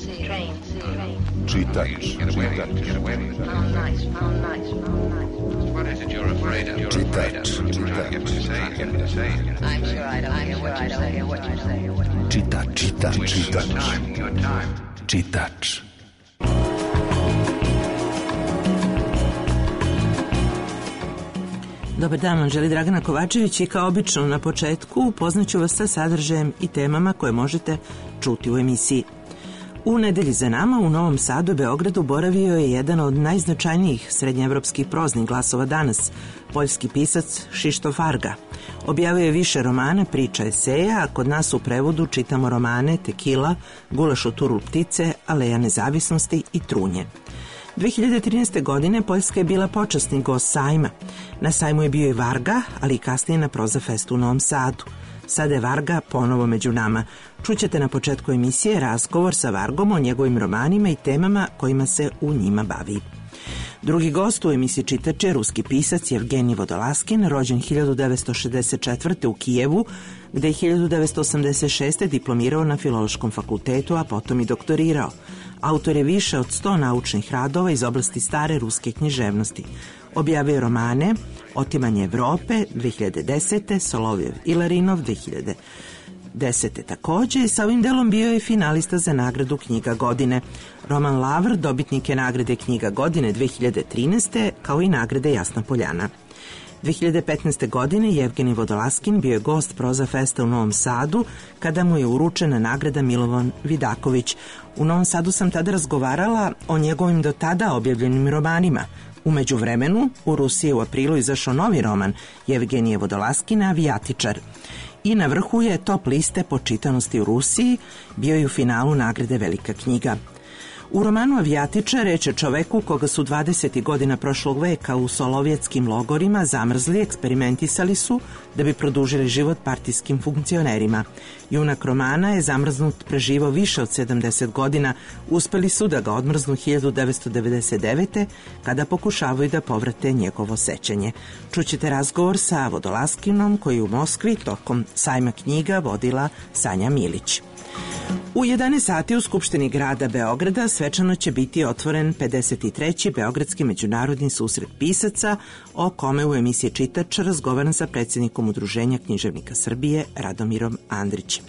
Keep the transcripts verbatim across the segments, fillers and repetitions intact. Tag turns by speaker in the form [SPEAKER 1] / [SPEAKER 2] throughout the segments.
[SPEAKER 1] Čitač, čitač, čitač, čitač, čitač, čitač, čitač.
[SPEAKER 2] Dobar dan, vam želi Dragana Kovačević i kao obično na početku upoznaću vas sa sadržajem i temama koje možete čuti u emisiji. U nedelji za nama u Novom Sadu i Beogradu boravio je jedan od najznačajnijih srednjeevropskih proznih glasova danas, poljski pisac Krzysztof Varga. Objavio je više romana, priča, eseja, a kod nas u prevodu čitamo romane Tekila, Gulaš od Turul ptice, Aleja nezavisnosti i Trunje. dve hiljade trinaeste. godine Poljska je bila počasni gost sajma. Na sajmu je bio i Varga, ali i kasnije na Proza Festu u Novom Sadu. Sada je Varga ponovo među nama. Čućete na početku emisije razgovor sa Vargom o njegovim romanima i temama kojima se u njima bavi. Drugi gost u emisiji Čitač je ruski pisac Evgenij Vodolaskin, rođen hiljadu devetsto šezdeset četvrte. u Kijevu, gde je hiljadu devetsto osamdeset šeste. diplomirao na Filološkom fakultetu, a potom i doktorirao. Autor je više od sto naučnih radova iz oblasti stare ruske književnosti. Objavio romane Otimanje Evrope dve hiljade desete. Solovjev Ilarinov dve hiljade desete. takođe i sa ovim delom bio je finalista za nagradu Knjiga godine. Roman Lavr dobitnik je nagrade Knjiga godine dve hiljade trinaeste. kao i nagrade Jasna Poljana. dve hiljade petnaeste. godine Evgenij Vodolaskin bio je gost Proza Festa u Novom Sadu kada mu je uručena nagrada Milovan Vidaković. U Novom Sadu sam tada razgovarala o njegovim do tada objavljenim romanima. U međuvremenu, u Rusiji u aprilu izašao novi roman Evgenija Vodolaskina Avijatičar. I na vrhu je top liste po čitanosti u Rusiji, bio je u finalu nagrade Velika knjiga. U romanu Avijatičar reč je čoveku koga su dvadesetih godina prošlog veka u solovjetskim logorima zamrzli, eksperimentisali su da bi produžili život partijskim funkcionerima. Junak romana je zamrznut preživao više od sedamdeset godina, uspeli su da ga odmrznu hiljadu devetsto devedeset devete. kada pokušavaju da povrate njegovo sećanje. Čućete razgovor sa Vodolaskinom koji u Moskvi tokom sajma knjiga vodila Sanja Milić. U jedanaest sati u Skupštini grada Beograda svečano će biti otvoren pedeset treći. Beogradski međunarodni susret pisaca, o kome u emisiji Čitač razgovaram sa predsjednikom Udruženja književnika Srbije Radomirom Andrićem.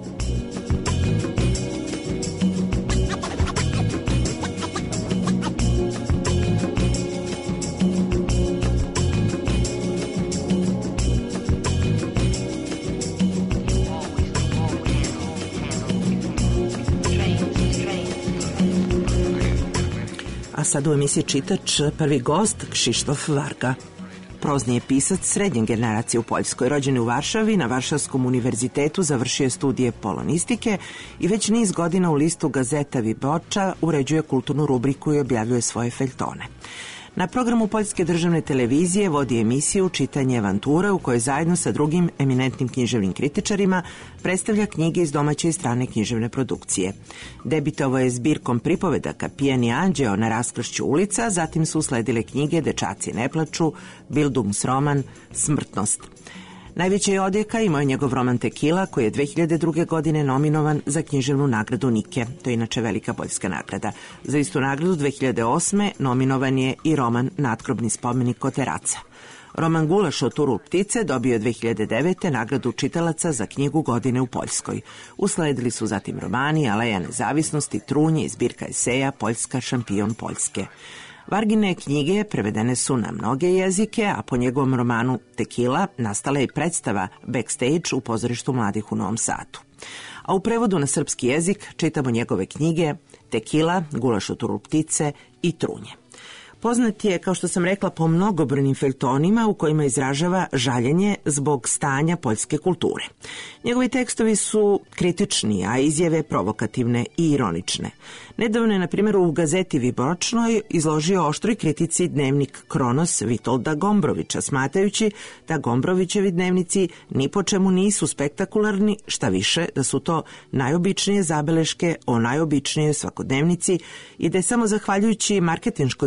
[SPEAKER 2] A sad u emisiji Čitač prvi gost Krzysztof Varga. Prozni je pisac srednje generacije u Poljskoj. Rođen je u Varšavi, na Varšavskom univerzitetu završio je studije polonistike i već niz godina u listu Gazeta Wyborcza uređuje kulturnu rubriku i objavljuje svoje feljtone. Na programu Poljske državne televizije vodi emisiju Čitanje avantura u kojoj zajedno sa drugim eminentnim književnim kritičarima predstavlja knjige iz domaće i strane književne produkcije. Debitovao je zbirkom pripovedaka Pijani anđeo na raskršću ulica, zatim su usledile knjige Dečaci ne plaču, Bildungsroman, Smrtnost. Najveća je odjeka imao je njegov roman Tekila, koji je dve hiljade druge. godine nominovan za književnu nagradu Nike. To je inače velika poljska nagrada. Za istu nagradu dve hiljade osme. nominovan je i roman Natkrobni spomenik Koteraca. Roman Gulaš od Turul ptice dobio je dve hiljade devete. nagradu čitalaca za knjigu godine u Poljskoj. Usledili su zatim romani Aleja nezavisnosti, Trunje i zbirka eseja Poljska šampion Poljske. Vargine knjige prevedene su na mnoge jezike, a po njegovom romanu Tekila nastala je predstava Backstage u pozorištu mladih u Novom Sadu. A u prevodu na srpski jezik čitamo njegove knjige Tekila, Gulaš od Turul ptice i Trunje. Poznat je, kao što sam rekla, po mnogobrojnim feljtonima u kojima izražava žaljenje zbog stanja poljske kulture. Njegovi tekstovi su kritični, a izjave provokativne i ironične. Nedavno je, na primjer, u Gazeti Wyborczoj izložio oštroj kritici dnevnik Kronos Vitolda Gombrovića, smatrajući da Gombrovićevi dnevnici ni po čemu nisu spektakularni, šta više da su to najobičnije zabeleške o najobičnijoj svakodnevnici i da je samo zahvaljujući marketinškoj kampanji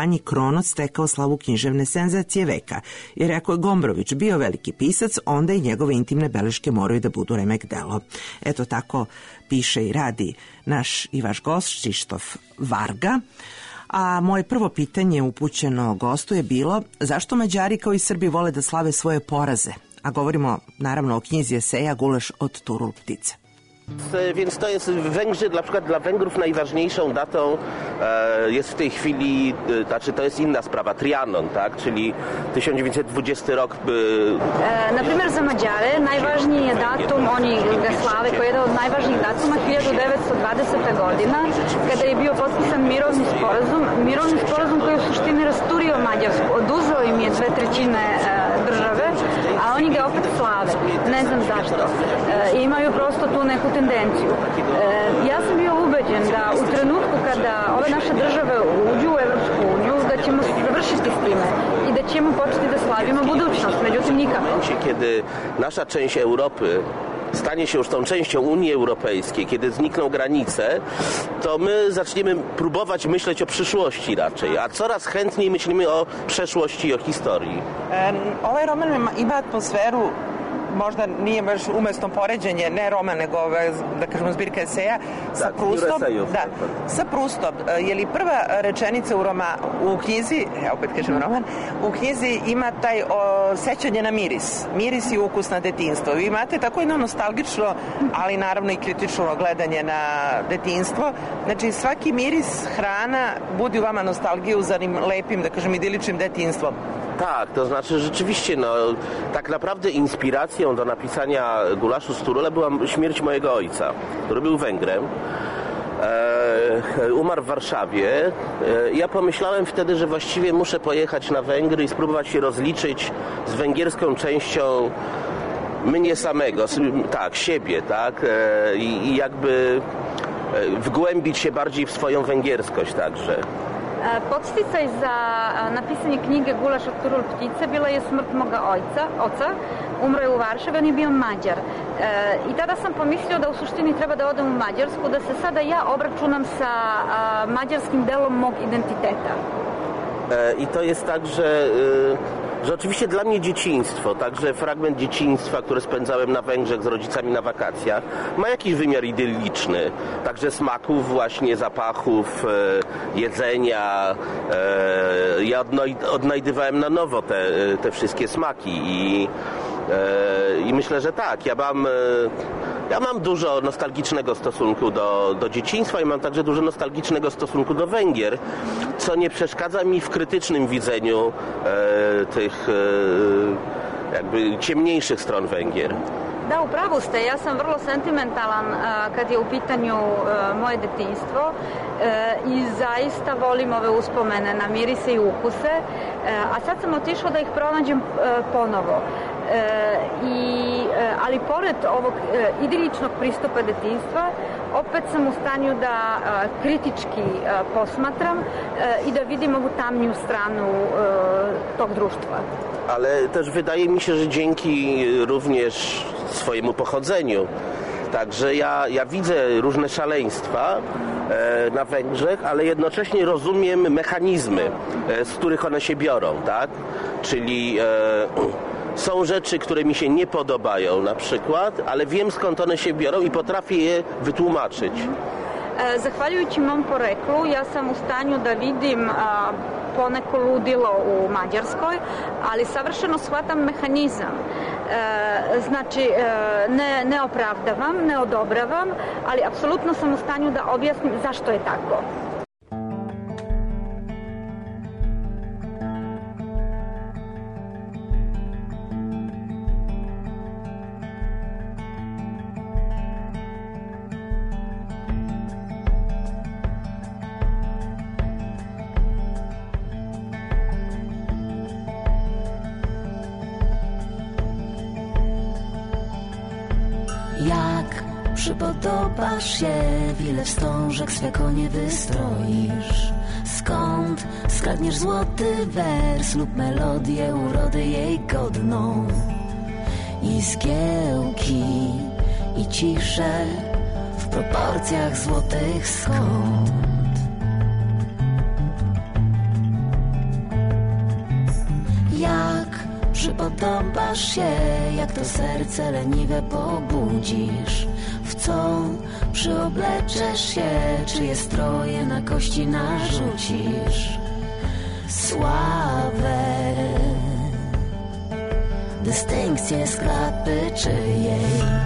[SPEAKER 2] Franji Kronac stekao slavu književne senzacije veka, jer ako je Gombrović bio veliki pisac, onda i njegove intimne beleške moraju da budu remek delo. Eto tako piše i radi naš i vaš gost Kšištof Varga. A moje prvo pitanje upućeno gostu je bilo zašto Mađari kao i Srbi vole da slave svoje poraze? A govorimo naravno o knjizi eseja Gulasz od Turul Ptice.
[SPEAKER 3] Więc to jest Węgrzy, na przykład dla Węgrów najważniejszą datą e, jest w tej chwili, e, znaczy to jest inna sprawa, Trianon, tak, czyli tysiąc dziewięćset dwudziesty rok. E,
[SPEAKER 4] na primjer za Mađare najvažniji je datum, oni ga slave koji je jedan od najvažnijih datuma hiljadu devetsto dvadeseta godina kada je bio potpisan mirovni sporazum, mirovni sporazum koji je u suštini rasturio Mađarsku, oduzeo im je dve trećine e, države, a oni ga opet slave, ne znam zašto. E, imaju prosto tu neku tendenciju. E, ja sam bio ubeđen da u trenutku kada ove naše države uđu u Evropsku uniju, da ćemo završiti s time i da ćemo početi da slavimo budućnost, međutim nikako.
[SPEAKER 3] Kiedy nasza część Europy stanie się już tą częścią Unii Europejskiej, kiedy znikną granice, to my zaczniemy próbować myśleć o przyszłości raczej, a coraz chętniej myślimy o przeszłości i o historii.
[SPEAKER 5] E, ovaj roman ima atmosferu, možda nije baš umesno poređenje, ne roman, nego da kažemo zbirka eseja sa Prustom. Da, sa Prustom. Je li prva rečenica u, roma, u knjizi, ja opet kažem roman, u knjizi ima taj o, sećanje na miris. Miris i ukus na detinjstvo. Vi imate tako jedno nostalgično, ali naravno i kritično gledanje na detinjstvo. Znači svaki miris, hrana budi u vama nostalgiju za onim lepim, da kažem, idiličnim detinjstvom.
[SPEAKER 3] Tak, to znaczy rzeczywiście, no, tak naprawdę inspiracją do napisania Gulaszu z Turule była śmierć mojego ojca, który był Węgrem. E, umarł w Warszawie. E, ja pomyślałem wtedy, że właściwie muszę pojechać na Węgry i spróbować się rozliczyć z węgierską częścią mnie samego, tak, siebie, tak, e, i, i jakby e, wgłębić się bardziej w swoją węgierskość także.
[SPEAKER 4] Podsticaj za napisanje knjige Gulasz od Turul Ptice bila je smrt moga ojca, oca. Umro je u Varšavi, on je bio Mađar. E, I tada sam pomislio da u suštini treba da odem u Mađarsku, da se sada ja obračunam sa a, mađarskim delom mog identiteta.
[SPEAKER 3] E, I to jest tak, że, y, że oczywiście dla mnie dzieciństwo, także fragment dzieciństwa, który spędzałem na Węgrzech z rodzicami na wakacjach, ma jakiś wymiar idylliczny. Także smaków, właśnie zapachów, e, jedzenia. E, ja odnajdywałem na nowo te, te wszystkie smaki i, e, i myślę, że tak, ja mam... E, Ja mam dużo nostalgicznego stosunku do, do dzieciństwa i mam także dużo nostalgicznego stosunku do Węgier, co nie przeszkadza mi w krytycznym widzeniu e, tych e, jakby ciemniejszych stron Węgier.
[SPEAKER 4] Da, u pravu ste. Ja sam vrlo sentimentalan a, kad je u pitanju a, moje detinjstvo a, i zaista volim ove uspomene na mirise i ukuse, a, a sad sam otišla da ih pronađem a, ponovo. E, i, e, ali pored ovog e, idiličnog pristupa detinjstva opet sam u stanju da e, kritički e, posmatram e, i da vidim ovu tamniju stranu e, tog društva.
[SPEAKER 3] Ale też wydaje mi się, że dzięki również swojemu pochodzeniu, także ja, ja widzę różne szaleństwa e, na Węgrzech, ale jednocześnie rozumiem mechanizmy, e, z których one się biorą, tak? Czyli e, są rzeczy, które mi się nie podobają na przykład, ale wiem skąd one się biorą i potrafię je wytłumaczyć.
[SPEAKER 4] Zahvaljujući mom poreklu, ja sam u stanju da vidim a, poneko ludilo u Mađarskoj, ali savršeno shvatam mehanizam. E, znači, e, ne, ne opravdavam, ne odobravam, ali apsolutno sam u stanju da objasnim zašto je tako.
[SPEAKER 6] Jak przypodobasz się, wiele wstążek swe konie wystroisz? Skąd skradniesz złoty wers lub melodię urody jej godną? I zgiełki, i ciszę w proporcjach złotych skąd? przypodobasz się, jak to serce leniwe pobudzisz. W co przyobleczesz się, czyje stroje na kości narzucisz. Sławę, dystynkcję z klapy czyjej.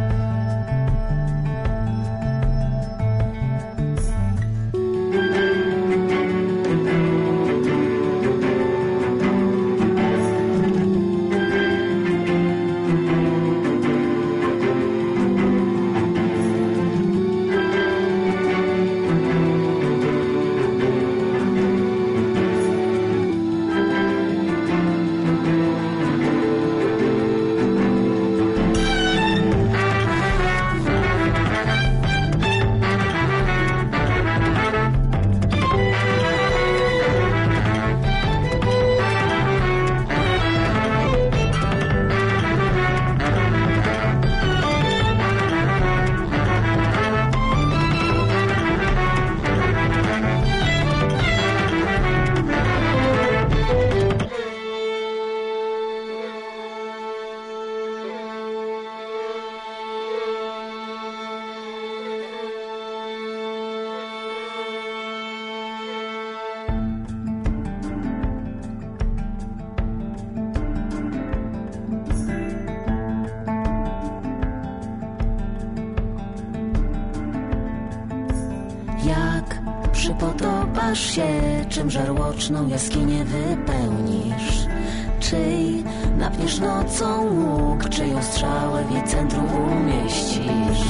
[SPEAKER 6] Przypodobasz się, czym żarłoczną jaskinię wypełnisz. Czyj napniesz nocą łuk, czyją strzałę w jej centrum umieścisz.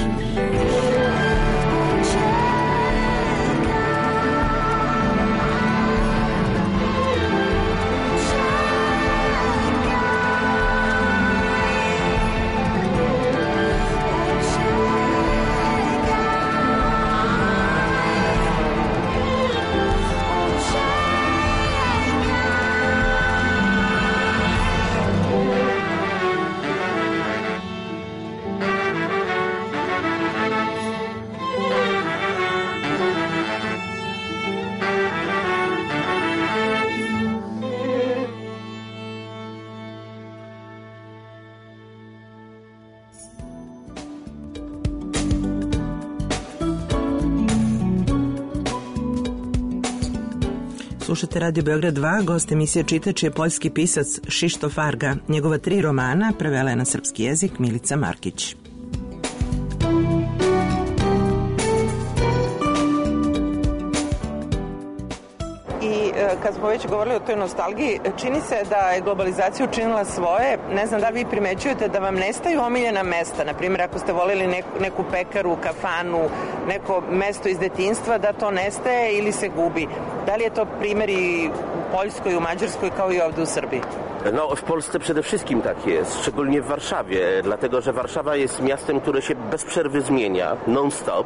[SPEAKER 2] Slušate Radio Beograd dva, gost emisije Čitač je poljski pisac Šištof Varga. Njegova tri romana prevela je na srpski jezik Milica Markić.
[SPEAKER 5] Kad smo već govorili o toj nostalgiji, čini se da je globalizacija učinila svoje. Ne znam da li vi primećujete da vam nestaju omiljena mesta. Naprimjer, ako ste volili neku, neku pekaru, kafanu, neko mesto iz detinjstva, da to nestaje ili se gubi. Da li je to primjer i u Poljskoj, u Mađarskoj, kao i ovdje u Srbiji?
[SPEAKER 3] No, w Polsce przede wszystkim tak jest, szczególnie w Warszawie, dlatego że Warszawa jest miastem, które się bez przerwy zmienia, non-stop.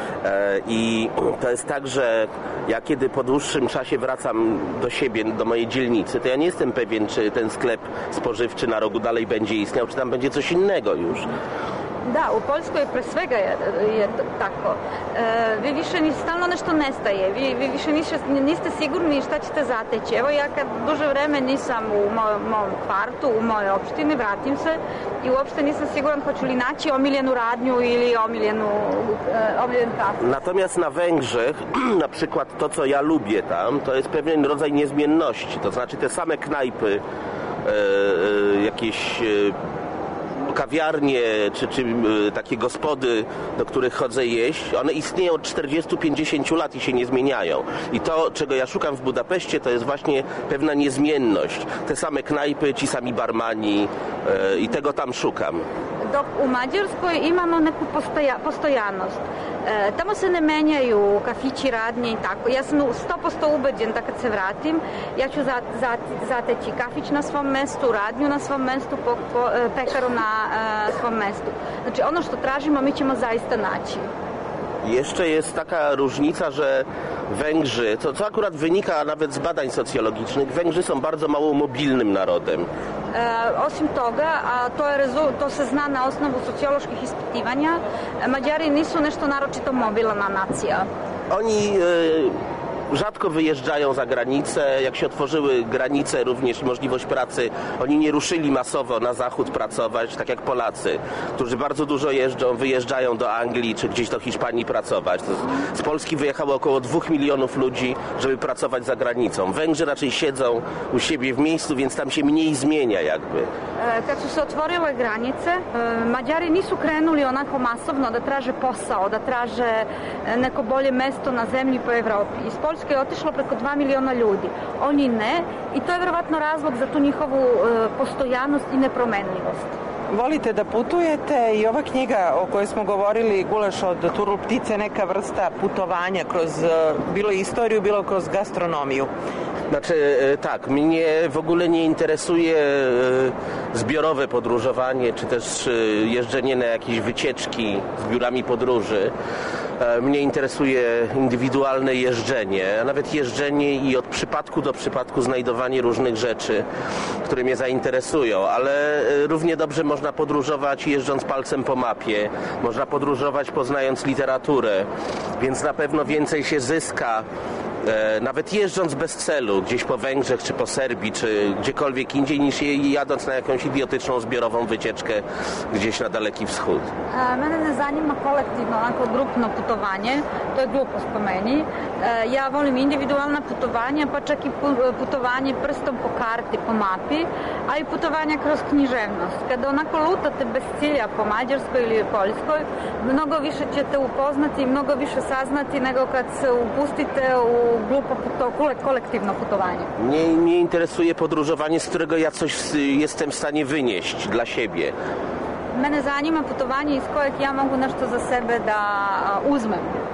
[SPEAKER 3] I to jest tak, że ja kiedy po dłuższym czasie wracam do siebie, do mojej dzielnicy, to ja nie jestem pewien, czy ten sklep spożywczy na rogu dalej będzie istniał, czy tam będzie coś innego już.
[SPEAKER 4] Da, u Poljskoj pre svega je, je tako. E, vi više ni, stalno nešto nestaje, vi, vi više niste, niste sigurni šta ćete zateći. Evo ja kad duže vreme nisam u moj, mom kvartu, u mojoj opštini, vratim se i uopšte nisam siguran hoću li naći omiljenu radnju ili omiljenu, e, omiljen kafe.
[SPEAKER 3] Natomiast na Węgrzech, na przykład to, co ja lubię tam, to jest pewien rodzaj niezmienności. To znaczy te same knajpy, e, e, jakieś... E, kawiarnie czy, czy takie gospody, do których chodzę jeść, one istnieją od czterdziestu pięćdziesięciu lat i się nie zmieniają. I to, czego ja szukam w Budapeszcie, to jest właśnie pewna niezmienność. Te same knajpy, ci sami barmani e, i tego tam szukam.
[SPEAKER 4] Dok u Mađarskoj imamo neku postoja, postojanost. E, tamo se ne menjaju kafići, radnje i tako. Ja sam sto posto ubeđen da kad se vratim, ja ću za, za, zateći kafić na svom mestu, radnju na svom mestu, po, po, pekaru na e, svom mestu. Znači ono što tražimo mi ćemo zaista naći.
[SPEAKER 3] Jeszcze jest taka różnica, że Węgrzy, to co akurat wynika nawet z badań socjologicznych, Węgrzy są bardzo mało mobilnym narodem.
[SPEAKER 4] E, osim toga, a to, je rezu, to se zna na osnovu socioloških ispitivanja, Mađari nisu nešto naročito mobilna nacija.
[SPEAKER 3] Oni... E, rzadko wyjeżdżają za granicę. Jak się otworzyły granice, również możliwość pracy, oni nie ruszyli masowo na zachód pracować, tak jak Polacy, którzy bardzo dużo jeżdżą, wyjeżdżają do Anglii czy gdzieś do Hiszpanii pracować. Z Polski wyjechało około dwóch milionów ludzi, żeby pracować za granicą. Węgrzy raczej siedzą u siebie w miejscu, więc tam się mniej zmienia jakby.
[SPEAKER 4] Kad su se otvorile granice, Mađari nisu krenuli onako masovno da traže posao, da traže neko bolje mesto na zemlji po Evropi. Iz Poljske je otišlo preko dva miliona ljudi. Oni ne i to je verovatno razlog za tu njihovu postojanost i nepromenljivost.
[SPEAKER 5] Volite da putujete i ova knjiga o kojoj smo govorili, Gulaš od Turul ptice, neka vrsta putovanja kroz bilo istoriju, bilo kroz gastronomiju.
[SPEAKER 3] Znaczy tak, mnie w ogóle nie interesuje zbiorowe podróżowanie, czy też jeżdżenie na jakieś wycieczki z biurami podróży. Mnie interesuje indywidualne jeżdżenie, a nawet jeżdżenie i od przypadku do przypadku znajdowanie różnych rzeczy, które mnie zainteresują, ale równie dobrze można podróżować jeżdżąc palcem po mapie, można podróżować poznając literaturę, więc na pewno więcej się zyska nawet jeżdżąc bez celu, gdzieś po Węgrzech, czy po Serbii, czy gdziekolwiek indziej, niż jadąc na jakąś idiotyczną zbiorową wycieczkę gdzieś na Daleki Wschód.
[SPEAKER 4] Mene ne zanima kolektivno, onako grupno putovanje, to je glupost po meni. Ja volim individualna putovanja, pa čak i putovanje prstom po karti, po mapi, a i putovanja kroz književnost. Kada onako lutate bez cilja po Mađarskoj ili Poljskoj, mnogo više ćete upoznati i mnogo više saznati nego kad se upustite u glupo puto, kolektywne putowanie.
[SPEAKER 3] Mnie nie interesuje podróżowanie, z którego ja coś jestem w stanie wynieść dla siebie.
[SPEAKER 4] Mene zanima putovanje iz kojeg ja mogu nešto za sebe da uzmem.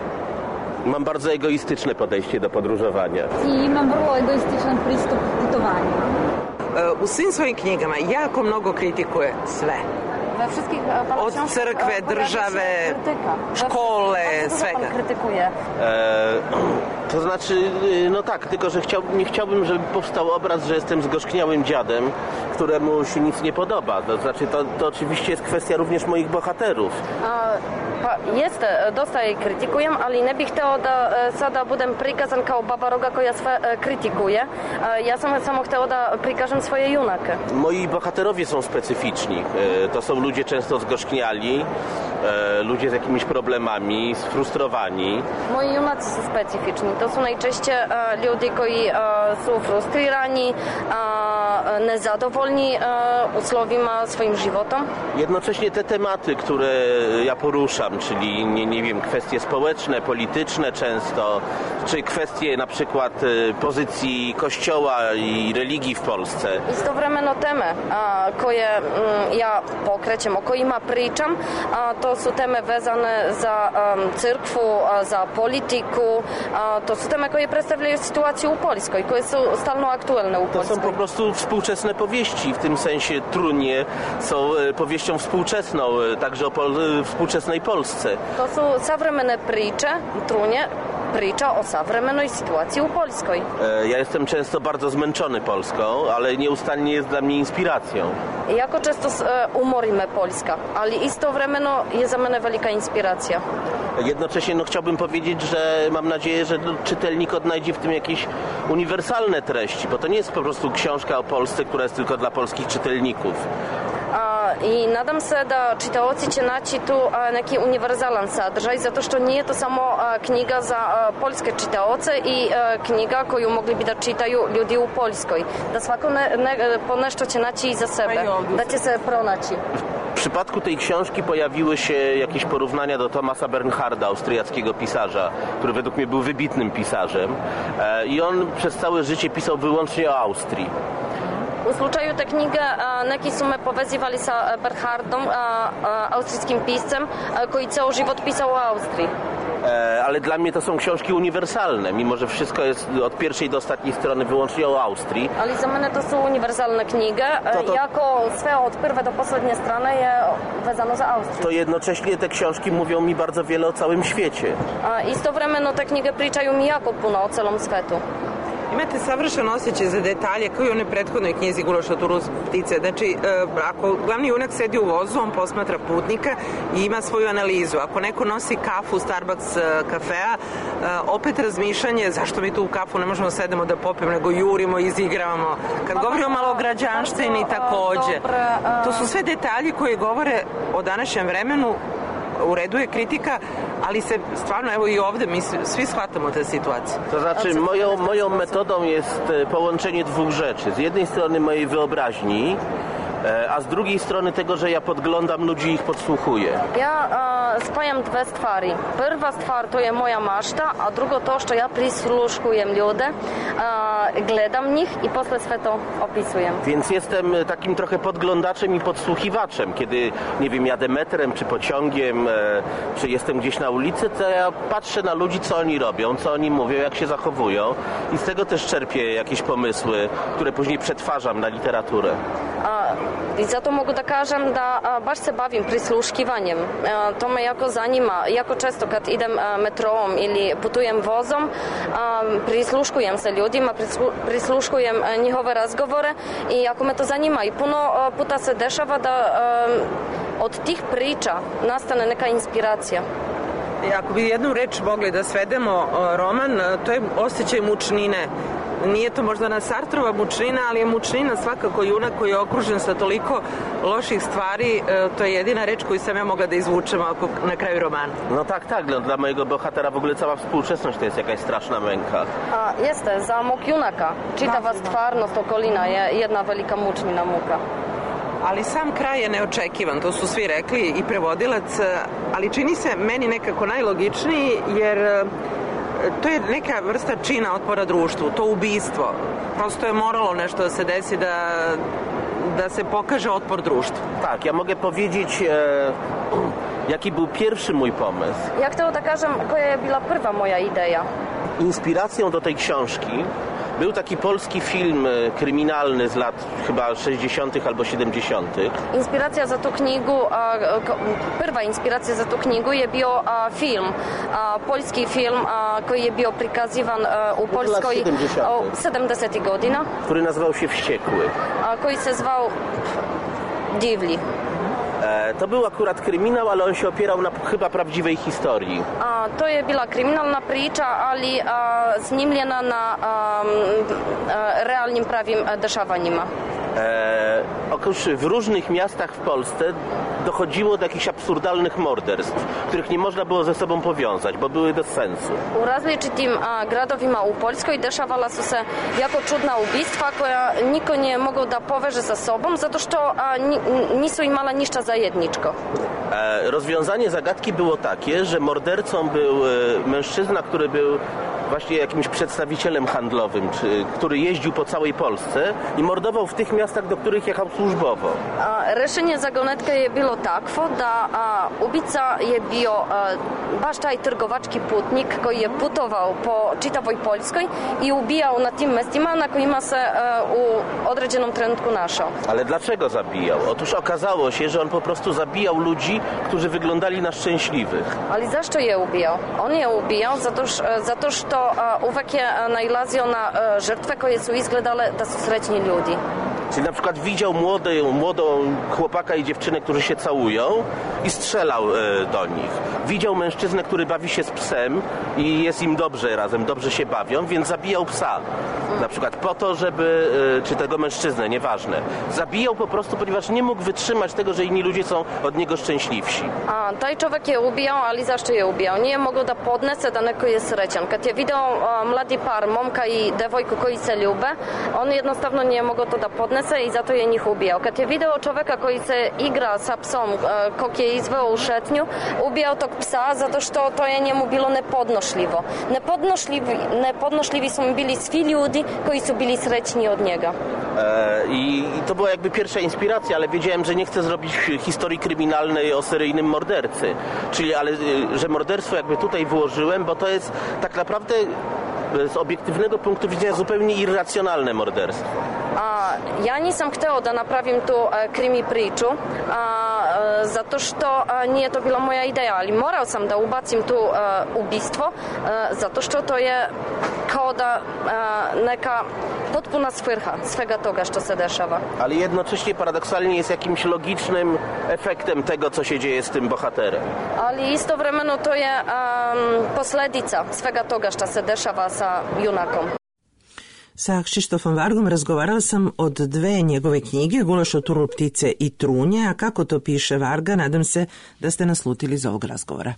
[SPEAKER 3] Mam bardzo egoistyczne podejście do podróżowania.
[SPEAKER 4] I imam vrlo egoističan pristup putovanju.
[SPEAKER 5] U svim svojim knjigama jako mnogo kritikuje sve.
[SPEAKER 7] We wszystkich
[SPEAKER 5] od crkve, države, szkole, svega.
[SPEAKER 7] Krytykuje.
[SPEAKER 3] E, to znaczy, no tak, tylko że chciał, nie chciałbym, żeby powstał obraz, że jestem zgorzkniałym dziadem, któremu się nic nie podoba. To znaczy, to, to oczywiście jest kwestia również moich bohaterów.
[SPEAKER 7] Jeste, dosta je kritikujem, ali ne bih hteo da sada budem prikazan kao baba roga koja sve kritikuje. Ja sam samo hteo da prikażem swoje junake.
[SPEAKER 3] Moi bohaterowie są specyficzni. To są ludzie często zgorzkniali, ludzie z jakimiś problemami, sfrustrowani.
[SPEAKER 7] Moi junacy są specyficzni. To są najczęściej ludzie, koji są frustrirani, nezadowolni uslovima swoim životom.
[SPEAKER 3] Jednocześnie te tematy, które ja poruszam, czyli nie, nie wiem, kwestie społeczne, polityczne często, czy kwestie na przykład pozycji Kościoła i religii w Polsce.
[SPEAKER 7] Istovremeno teme a, koje m, ja pokrećem, o kojima pričam, a, to su teme vezane za um, crkvu, a, za politiku, a, to su teme koje predstavljaju sytuację u Poljskoj, koje su stalno aktualne u Poljskoj.
[SPEAKER 3] To są po prostu współczesne powieści, w tym sensie Trunie są powieścią współczesną, także o pol- współczesnej Polsce.
[SPEAKER 7] To su savremene priče, Trunje priča o savremenoj sytuacji u Poljskoj.
[SPEAKER 3] Ja jestem często bardzo zmęczony Polską, ale nieustannie jest dla mnie inspiracją.
[SPEAKER 7] Jako često umori me Poljska, ali istovremeno je za mene velika inspiracja.
[SPEAKER 3] Jednocześnie no, chciałbym powiedzieć, że mam nadzieję, że czytelnik odnajdzie w tym jakieś uniwersalne treści, bo to nie jest po prostu książka o Polsce, która jest tylko dla polskich czytelników.
[SPEAKER 7] I nadam se da čitaoci će naći tu neki univerzalan sadržaj, zato što nije to samo knjiga za poljske čitaoce i knjiga koju mogli bi da čitaju ljudi u Poljskoj. Da svako ne, ne, po nešto će naći i za sebe, da će se pronaći.
[SPEAKER 3] W przypadku tej książki pojawiły się jakieś porównania do Thomasa Bernharda, austriackiego pisarza, który według mnie był wybitnym pisarzem. I on przez całe życie pisał wyłącznie o Austrii.
[SPEAKER 7] U slučaju te knjige neki su me povezivali sa Bernhardom, austrijskim piscem, koji ceo život pisał o Austrii.
[SPEAKER 3] Ale dla mnie to są książki uniwersalne, mimo że wszystko jest od pierwszej do ostatniej strony wyłącznie o Austrii.
[SPEAKER 7] Ali za mene to su univerzalne knjige, to, to... jako sve od prve do poslednje strane je vezano za Austriju.
[SPEAKER 3] To jednocześnie te książki mówią mi bardzo wiele o całym świecie.
[SPEAKER 7] Istovremeno te knjige pričaju mi jako puno o celom svetu.
[SPEAKER 5] Imate savršen osjećaj za detalje kao i u onoj prethodnoj knjizi Guloša Turus ptice. Znači, ako glavni junak sedi u vozu, on posmatra putnika i ima svoju analizu. Ako neko nosi kafu Starbucks kafea, opet razmišljanje zašto mi tu u kafu ne možemo sedemo da popijemo, nego jurimo, izigravamo. Kad govorimo malo o građanštini takođe. To su sve detalji koji govore o današnjem vremenu. U redu je kritika, ali se stvarno, evo i ovde, mi svi shvatamo tę sytuację.
[SPEAKER 3] To znaczy, moją, moją metodą jest połączenie dwóch rzeczy. Z jednej strony mojej wyobraźni, a z drugiej strony tego, że ja podglądam ludzi i ich podsłuchuję.
[SPEAKER 7] Ja uh, spajam dve stvari. Prva stvar to je moja mašta, a drugo to što ja prisluškujem ljude, uh, gledam njih i posle sve to opisujem.
[SPEAKER 3] Więc jestem takim trochę podglądaczem i podsłuchiwaczem. Kiedy, nie wiem, jadę metrem czy pociągiem, e, czy jestem gdzieś na ulicy, to ja patrzę na ludzi, co oni robią, co oni mówią, jak się zachowują i z tego też czerpię jakieś pomysły, które później przetwarzam na literaturę.
[SPEAKER 7] I zato mogu da kažem da a, baš se bavim prisluškivanjem. A, to me jako zanima. Jako često kad idem a, metroom ili putujem vozom, a, prisluškujem se ljudima, prislu, prisluškujem a, njihove razgovore i ako me to zanima i puno a, puta se dešava da a, od tih priča nastane neka inspiracija.
[SPEAKER 5] Ako bi jednu reč mogli da svedemo roman, to je osjećaj mučnine. Nije to možda na Sartrova mučnina, ali je mučnina svakako junak koji je okružen sa toliko loših stvari. To je jedina reč koju sam ja mogla da izvučem na kraju romana.
[SPEAKER 3] No tak, tak. Dla mojego bohatera w ogóle cała współczesność to jest jakaś straszna męka.
[SPEAKER 7] A, jeste, za mog junaka. Čitava stvarnost okolina je jedna velika mučnina muka.
[SPEAKER 5] Ali sam kraj je neočekivan, to su svi rekli i prevodilac, ali čini se meni nekako najlogičniji jer to je neka vrsta čina otpora društvu, to ubistvo. Prosto je moralo nešto da se desi da, da se pokaže otpor društvu.
[SPEAKER 3] Tak, ja mogę powiedzieć, e, jaki był pierwszy mój pomysł.
[SPEAKER 7] Ja hteo da kažem koja je bila prva moja ideja.
[SPEAKER 3] Inspiracją do tej książki był taki polski film kryminalny z lat chyba sześćdziesiątych albo siedemdziesiątych.
[SPEAKER 7] Inspiracja za tu knjigu, prva inspiracija za tu knjigu je bio film, poljski film koji je bio prikazivan u Poljskoj sedamdesetih godina.
[SPEAKER 3] Który nazywał się Wściekły.
[SPEAKER 7] Koji se zvao Divlji.
[SPEAKER 3] To był akurat kryminał, ale on się opierał na chyba prawdziwej historii.
[SPEAKER 7] A, to je bila kriminalna priča, ali a, snimljena na a, a, realnim pravim dešavanjima.
[SPEAKER 3] E, otóż w różnych miastach w Polsce dochodziło do jakichś absurdalnych morderstw, których nie można było ze sobą powiązać, bo były bez sensu.
[SPEAKER 7] U različitim a, gradovima u Poljskoj dešavala su se jako čudna ubistwa, koja niko nije mogao da poveže sa sobom, zato što a, ni, nisu imala ništa zajedničko.
[SPEAKER 3] E, rozwiązanie zagadki było takie, że mordercą był e, mężczyzna, który był właśnie jakimś przedstawicielem handlowym, czy, który jeździł po całej Polsce i mordował w tych miastach, do których jechał służbowo.
[SPEAKER 7] A, rešenje zagonetke je bilo takvo da a, ubica je bio a, baš taj trgovački putnik koji je putovao po čitavoj Poljskoj i ubijał na tim mestima na kojima se a, u određenom trenutku našao.
[SPEAKER 3] Ale dlaczego zabijał? Otóż okazało się, że on po prostu zabijał ludzi, którzy wyglądali na szczęśliwych.
[SPEAKER 7] Ali zašto je ubijao? On je ubijao zato, zato što a, uvek je nailazio na a, žrtve koje su izgledale da su srećni ljudi.
[SPEAKER 3] Czyli na przykład widział młody, młodą chłopaka i dziewczynę, którzy się całują i strzelał e, do nich. Widział mężczyznę, który bawi się z psem i jest im dobrze razem, dobrze się bawią, więc zabijał psa. Na przykład po to, żeby, e, czy tego mężczyznę, nieważne. Zabijał po prostu, ponieważ nie mógł wytrzymać tego, że inni ludzie są od niego szczęśliwsi.
[SPEAKER 7] A, taj čovek je ubijao, ali zašto je ubijao? Nije mogao da podnese da neko je srećan. Kad je video a, mladi par, momka i devojku koji se ljube, on jednostavno nije mogao to da podnese i zato je njih ubijao. Kad je video čoveka koji se igra sa psom, kog je izveo u šetnju, ubijao tog psa zato što to je njemu bilo nepodnošljivo. Nepodnošljivi, nepodnošljivi su mi bili svi ljudi koji su bili srećni od njega.
[SPEAKER 3] E, I to była jakby pierwsza inspiracja, ale wiedziałem, że nie chcę zrobić historii kryminalnej o seryjnym mordercy. Czyli, ale, że morderstwo jakby tutaj włożyłem, bo to jest tak naprawdę z obiektywnego punktu widzenia zupełnie irracjonalne morderstwo.
[SPEAKER 7] A, ja nisam hteo da napravim tu a, krimi priču a, zato što nije to bila moja ideja, ali morao sam da ubacim tu ubistvo, zato što to je kao da neka potpuna svrha svega toga što se dešava.
[SPEAKER 3] Ale jednocześnie paradoksalnie jest jakimś logicznym efektem tego, co się dzieje z tym bohaterem.
[SPEAKER 7] Ali istovremeno to je um, posledica svega toga što se dešava sa junakom.
[SPEAKER 2] Sa Kšištofom Vargom razgovarala sam od dve njegove knjige, Gulaš od Turul ptice i Trunje, a kako to piše Varga, nadam se da ste naslutili iz ovog razgovora.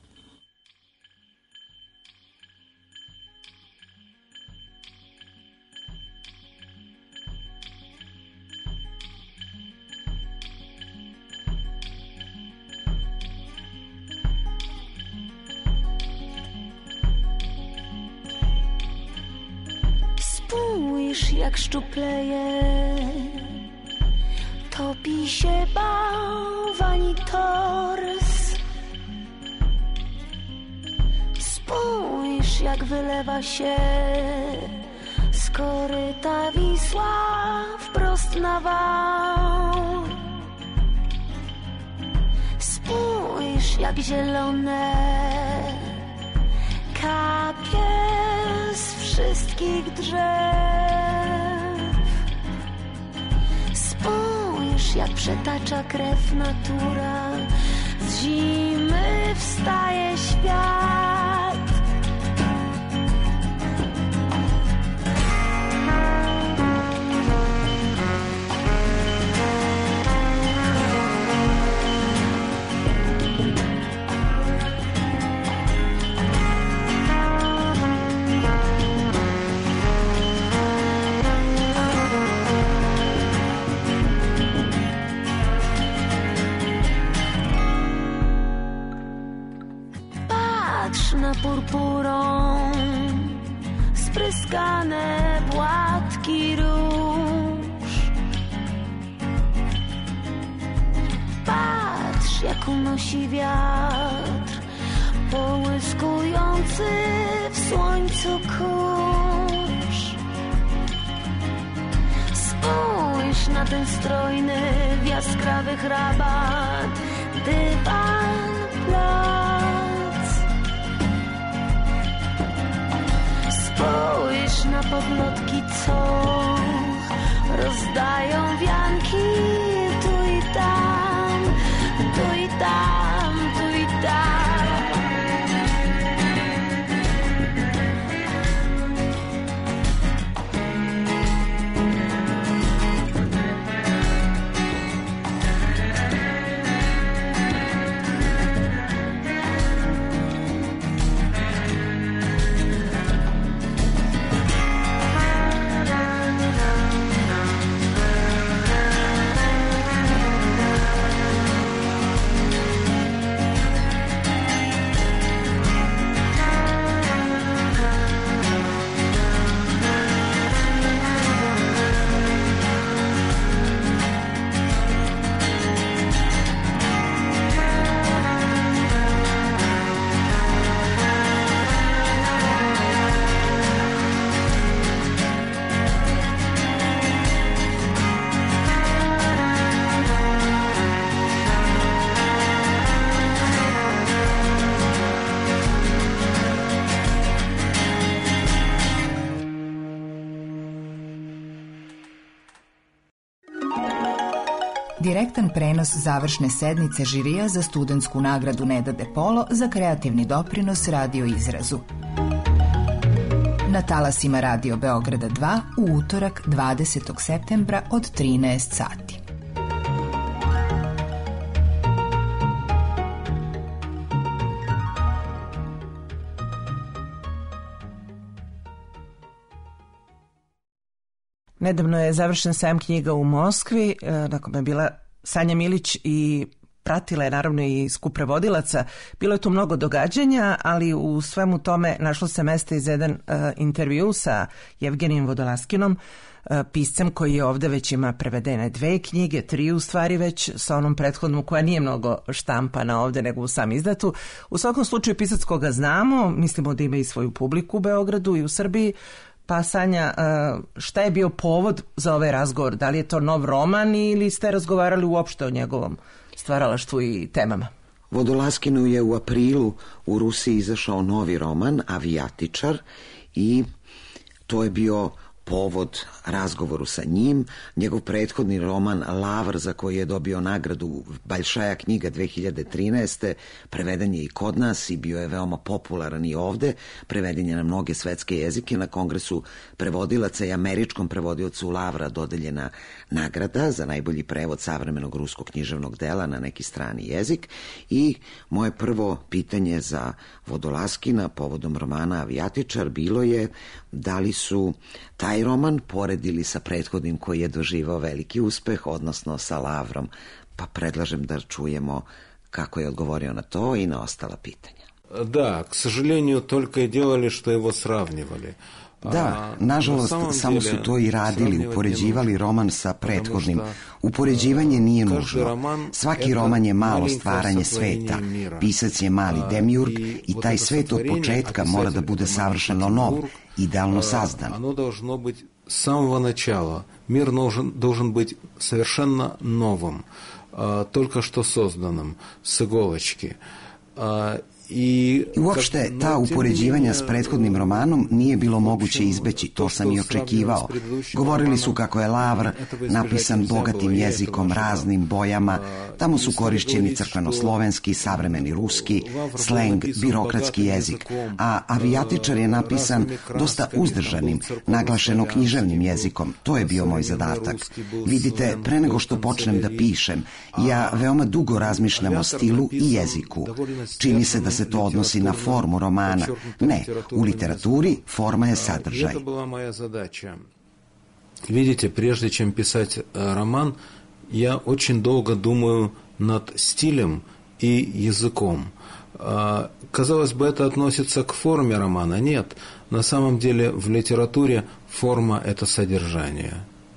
[SPEAKER 6] Spójrz, jak szczupleje, topi się bałwani tors. Spójrz, jak wylewa się z koryta Wisła wprost na wał. Spójrz, jak zielone kapie z wszystkich drzew. Spójrz, jak przetacza krew natura, z zimy wstaje świat. Na purpurą spryskane płatki róż. Patrz, jak unosi wiatr połyskujący w słońcu kurz. Spójrz na ten strojny w jaskrawych rabat dywan plac. Spójrz na powlotki, co rozdają wianki tu i tam, tu i tam, tu i tam.
[SPEAKER 8] Direktan prenos završne sednice žirija za studentsku nagradu Neda De Polo za kreativni doprinos radio izrazu. Na talasima Radio Beograda dva u utorak dvadesetog septembra od trinaest sati.
[SPEAKER 2] Nedavno je završen sajam knjiga u Moskvi, na kome je bila Sanja Milić i pratila je naravno i skup prevodilaca. Bilo je tu mnogo događanja, ali u svemu tome našlo se mesta iz jedan uh, intervju sa Jevgenijem Vodolaskinom, uh, piscem koji je ovde već ima prevedene dve knjige, tri u stvari već, sa onom prethodnom koja nije mnogo štampana ovde nego u sam izdatu. U svakom slučaju pisac koga znamo, mislimo da ima i svoju publiku u Beogradu i u Srbiji. Pa Sanja, šta je bio povod za ovaj razgovor? Da li je to nov roman ili ste razgovarali uopšte o njegovom stvaralaštvu i temama.
[SPEAKER 9] Vodolaskinu je u aprilu u Rusiji izašao novi roman Avijatičar i to je bio povod razgovoru sa njim. Njegov prethodni roman Lavr, za koji je dobio nagradu Baljšaja knjiga dve hiljade trinaeste. preveden je i kod nas i bio je veoma popularan i ovde. Preveden je na mnoge svetske jezike. Na kongresu prevodilaca i američkom prevodiocu Lavra dodeljena nagrada za najbolji prevod savremenog ruskog književnog dela na neki strani jezik. I moje prvo pitanje za Vodolaskina povodom romana Avijatičar bilo je da li su taj roman poredili sa prethodnim koji je doživao veliki uspeh, odnosno sa Lavrom, pa predlažem da čujemo kako je odgovorio na to i na ostala pitanja.
[SPEAKER 10] Da, k сожалению, только и делали, что его сравнивали.
[SPEAKER 9] Da, nažalost, samo su to i radili, upoređivali roman sa prethodnim. Upoređivanje nije nužno. Svaki roman je malo stvaranje sveta. Pisac je mali demiurg i taj svet od početka mora da bude savršeno nov, idealno sazdan.
[SPEAKER 10] Оно должно быть с самого начала. Мир должен, должен быть совершенно новым, только что созданным, с иголочки.
[SPEAKER 9] I uopšte ta upoređivanja s prethodnim romanom nije bilo moguće izbeći, to sam i očekivao. Govorili su kako je Lavr napisan bogatim jezikom, raznim bojama, tamo su korišćeni crkveno-slovenski, savremeni ruski, sleng, birokratski jezik, a Avijatičar je napisan dosta uzdržanim, naglašeno književnim jezikom. To je bio moj zadatak. Vidite, pre nego što počnem da pišem, ja veoma dugo razmišljam o stilu i jeziku. Čini se da se to odnosi na formu romana. Ne, u literaturi forma je sadržaj.
[SPEAKER 10] Это была моя задача. Видите, прежде чем писать роман, я очень долго думаю над стилем и языком. Казалось бы, это относится к форме романа. Нет, на самом деле в литературе форма – это содержание.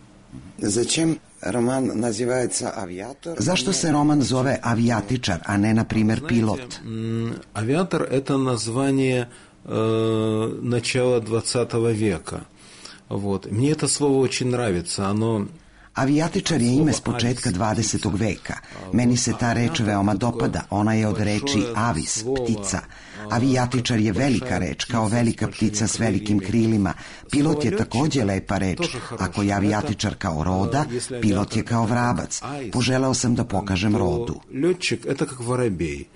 [SPEAKER 9] Зачем roman nazivается Авиатор? Zašto se roman zove Avijatičar, a ne, na primjer, Pilot?
[SPEAKER 10] Авиатор – это название э, начала двадцатого века. Вот. Мне это слово очень нравится. Оно...
[SPEAKER 9] Avijatičar je ime s početka dvadesetog veka. Meni se ta reč veoma dopada. Ona je od reči avis, ptica. Avijatičar je velika reč, kao velika ptica s velikim krilima. Pilot je takođe lepa reč. Ako je avijatičar kao roda, pilot je kao vrabac. Poželeo sam da pokažem rodu.
[SPEAKER 10] Летчик – это как воробей.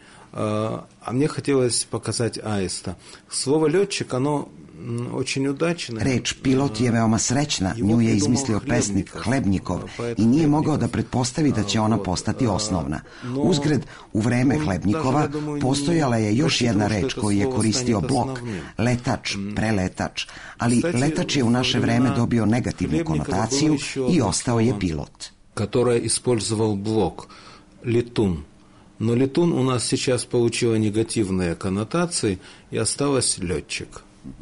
[SPEAKER 10] А мне хотелось показать аиста. Слово летчик, оно очень удачно.
[SPEAKER 9] Reč pilot je veoma srećna, nju je izmislio pesnik Hlebnjikov i nije mogao da pretpostavi da će ona postati osnovna. Uzgred, u vreme Hlebnjikova postojala je još jedna reč koju je koristio Blok, letač, preletač, ali letač je u naše vreme dobio negativnu konotaciju i ostao je pilot.
[SPEAKER 10] Которая использовал Блок, летун. Но летун у нас сейчас получила негативные коннотации и осталось летчик.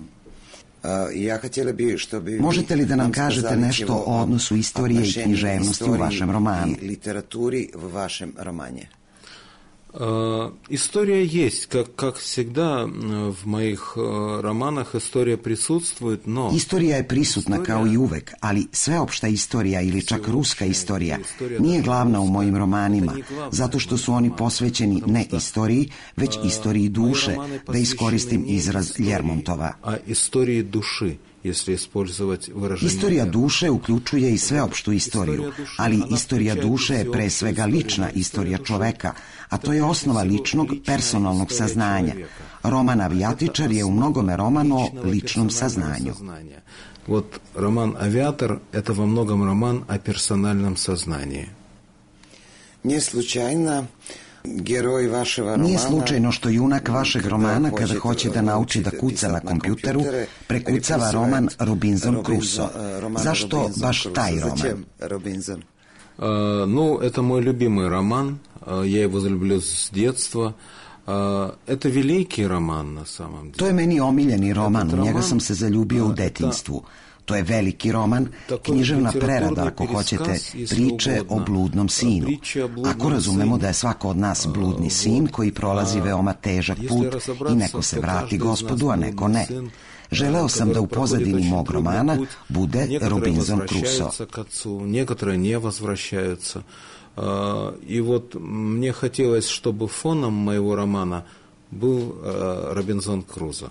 [SPEAKER 9] Možete li da nam kažete nešto o odnosu istorije i književnosti u vašem romanu?
[SPEAKER 11] Literaturi u vašem romanje.
[SPEAKER 10] История есть, как, как всегда в моих романах история присутствует, но...
[SPEAKER 9] Istorija je prisutna kao i uvek, ali sveopšta istorija ili čak ruska istorija nije glavna u mojim romanima, zato što su oni posvećeni ne istoriji, već istoriji duše, da iskoristim izraz Ljermontova.
[SPEAKER 10] A istoriji duši.
[SPEAKER 9] Istorija duše uključuje i sveopštu istoriju, ali istorija duše je pre svega lična istorija čoveka, a to je osnova ličnog, personalnog saznanja. Roman Avijatičar je u mnogome roman o ličnom saznanju.
[SPEAKER 10] Вот роман «Авиатор» – это во многом роман о персональном сознании.
[SPEAKER 11] Не случайно
[SPEAKER 9] Nije slučajno što junak vašeg romana, kada hoće da nauči da kuca na kompjuteru, prekucava roman Robinson Crusoe. Zašto baš taj roman?
[SPEAKER 10] Ну, это мой любимый роман. Я его люблю с детства. Это великий роман, на самом деле.
[SPEAKER 9] To je meni omiljeni roman, u njega sam se zaljubio u detinjstvu. To je veliki roman, književna prerada, ako hoćete, priče o bludnom sinu. Ako razumemo da je svako od nas bludni sin koji prolazi veoma težak put i neko se vrati Gospodu, a neko ne. Želeo sam da u pozadini mog romana bude Robinson Crusoe.
[SPEAKER 10] Некоторые не возвращаются. И вот мне хотелось, чтобы фоном моего романа был Робинзон Крузо.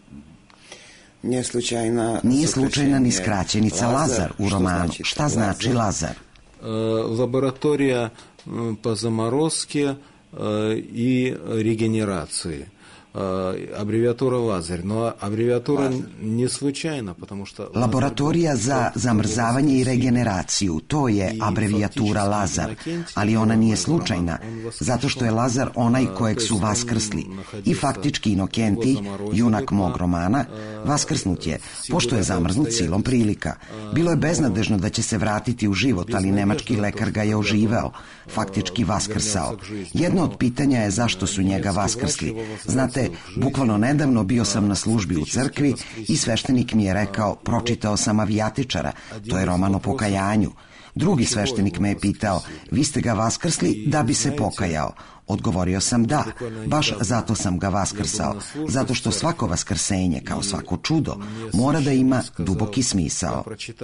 [SPEAKER 9] Nije slučajna ni skraćenica Lazar u romanu. Šta znači Lazar?
[SPEAKER 10] Лаборатория по заморозке и регенерации. Абревиатура Лазарь, но абревиатура не случайно, потому что...
[SPEAKER 9] Laboratorija za zamrzavanje i regeneraciju, to je abrevijatura Lazar, ali ona nije slučajna, zato što je Lazar onaj kojeg su vaskrsli. I faktički Inokentij, junak mog romana, vaskrsnut je, pošto je zamrznut silom prilika. Bilo je beznadežno da će se vratiti u život, ali nemački lekar ga je oživeo, faktički vaskrsao. Jedno od pitanja je zašto su njega vaskrsli. Znate, bukvalno nedavno bio sam na službi u crkvi i sveštenik mi je rekao, pročitao sam Avijatičara, to je roman o pokajanju. Drugi sveštenik me je pitao, vi ste ga vaskrsli da bi se pokajao. Odgovorio sam da, baš zato sam ga vaskrsao, zato što svako vaskrsenje, kao svako čudo, mora da ima duboki smisao.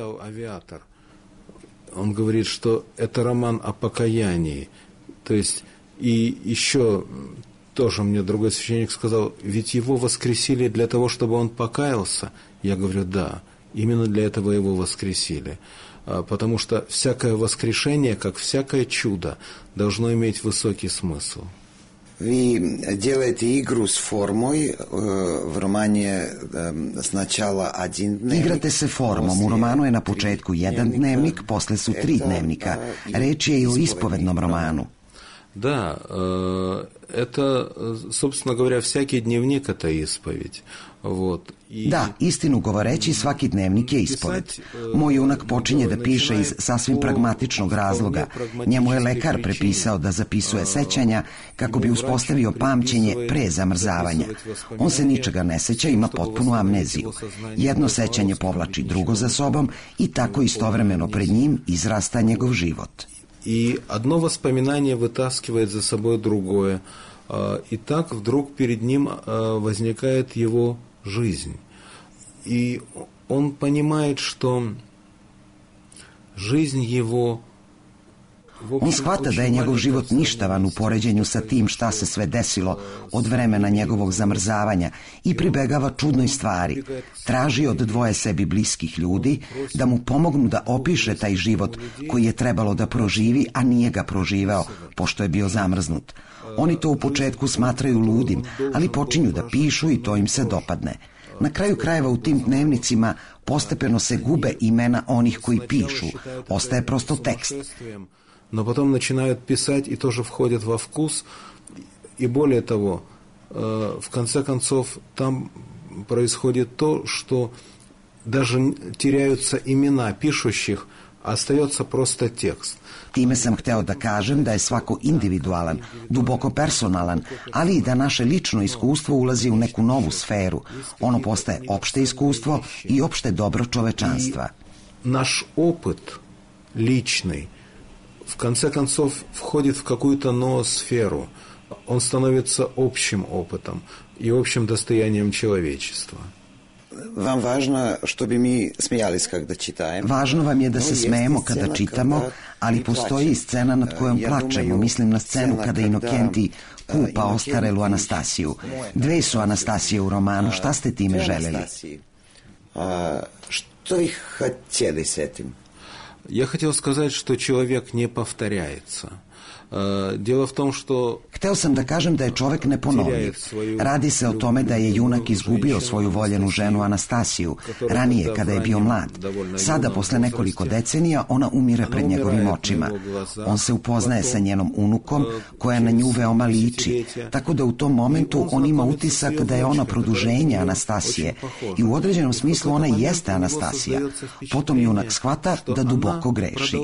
[SPEAKER 10] Он говорит, что это роман о покаянии. То есть, и еще тоже мне другой священник сказал, ведь его воскресили для того, чтобы он покаялся. Я говорю, да, именно для этого его воскресили. Потому что всякое воскрешение, как всякое чудо, должно иметь высокий смысл.
[SPEAKER 11] Vi делаете игру с формой в романе сначала один дневник.
[SPEAKER 9] Igrate se formom. U romanu je na početku jedan dnevnik, posle su tri dnevnika. Reč je i o ispovednom romanu.
[SPEAKER 10] Да, это, собственно говоря, всякий дневник – это исповедь. Вот. I...
[SPEAKER 9] Da, istinu govoreći, svaki dnevnik je ispoved. Moj junak počinje da piše iz sasvim pragmatičnog razloga. Njemu je lekar prepisao da zapisuje sećanja kako bi uspostavio pamćenje pre zamrzavanja. On se ničega ne seća, ima potpunu amneziju. Jedno sećanje povlači drugo za sobom i tako istovremeno pred njim izrasta njegov život.
[SPEAKER 10] И одно воспоминание вытаскивает за собой другое. И так вдруг перед ним возникает его жизнь. И он понимает, что жизнь его...
[SPEAKER 9] On shvata da je njegov život ništavan u poređenju sa tim šta se sve desilo od vremena njegovog zamrzavanja i pribegava čudnoj stvari. Traži od dvoje sebi bliskih ljudi da mu pomognu da opiše taj život koji je trebalo da proživi, a nije ga proživeo, pošto je bio zamrznut. Oni to u početku smatraju ludim, ali počinju da pišu i to im se dopadne. Na kraju krajeva u tim dnevnicima postepeno se gube imena onih koji pišu, ostaje prosto tekst.
[SPEAKER 10] Но потом начинают писать и тоже входят во вкус. И более того, в конце концов, там происходит то, что даже теряются имена пишущих, а остается просто текст.
[SPEAKER 9] Time sam hteo da kažem da je svako individualan, duboko personalan, ali i da naše lično iskustvo ulazi u neku novu sferu. Ono postaje opšte iskustvo i opšte dobro čovečanstva.
[SPEAKER 10] Naš opet lični в конце концов входит в какую-то ноосферу. Он становится общим опытом и общим достоянием человечества.
[SPEAKER 11] Вам важно, чтобы мы смеялись, когда читаем?
[SPEAKER 9] Važno vam je da se smejemo kada čitamo, ali postoji i scena nad kojom plačemo. Mislim na scenu kada Inokentij kupa ostarelu Anastasiju. Dve su Anastasije u romanu. Šta ste time želeli?
[SPEAKER 11] Što vi htjeli s tim?
[SPEAKER 10] Я хотел сказать, что человек не повторяется. Дело в том, что...
[SPEAKER 9] Hteo sam da kažem da je čovek neponovljiv. Radi se o tome da je junak izgubio svoju voljenu ženu Anastasiju, ranije kada je bio mlad. Sada, posle nekoliko decenija, ona umire pred njegovim očima. On se upoznaje sa njenom unukom, koja na nju veoma liči, tako da u tom momentu on ima utisak da je ona produženje Anastasije i u određenom smislu ona jeste Anastasija. Potom junak shvata da duboko greši.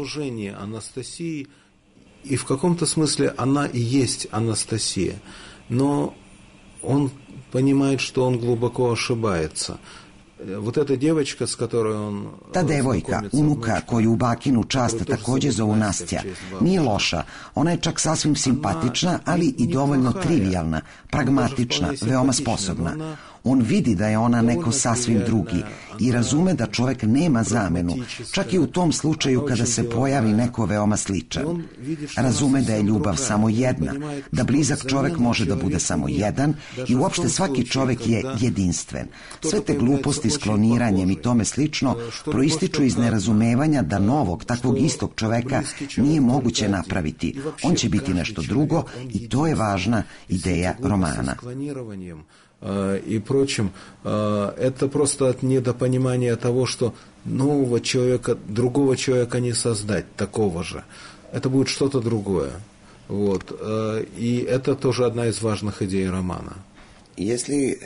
[SPEAKER 10] И в каком-то смысле она и есть Анастасия. Но он понимает, что он глубоко ошибается.
[SPEAKER 9] Ta devojka, unuka koju u bakinu čast takođe zovu Nastja, nije loša, ona je čak sasvim simpatična, ali i dovoljno trivijalna, pragmatična, veoma sposobna. On vidi da je ona neko sasvim drugi i razume da čovek nema zamenu, čak i u tom slučaju kada se pojavi neko veoma sličan. Razume da je ljubav samo jedna, da blizak čovek može da bude samo jedan i uopšte svaki čovek je jedinstven. Sve te gluposti s kloniranjem i tome slično proističu iz nerazumevanja da novog, takvog istog čoveka nije moguće napraviti. On će biti nešto drugo i to je važna ideja romana.
[SPEAKER 10] И прочим, это просто от недопонимания того, что нового человека, другого человека не создать, такого же. Это будет что-то другое. Вот. И это тоже одна из важных идей романа.
[SPEAKER 9] Je